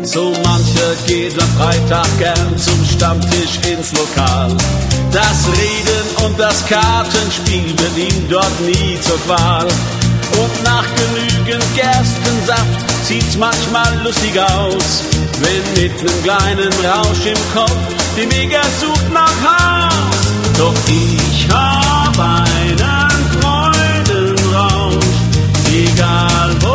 So mancher geht am Freitag gern zum Stammtisch ins Lokal. Das Reden und das Kartenspiel wird ihm dort nie zur Qual. Und nach genügend Gerstensaft sieht's manchmal lustig aus, wenn mit nem kleinen Rausch im Kopf die Mega sucht nach Haus. Doch ich hab einen Freudenrausch, egal wo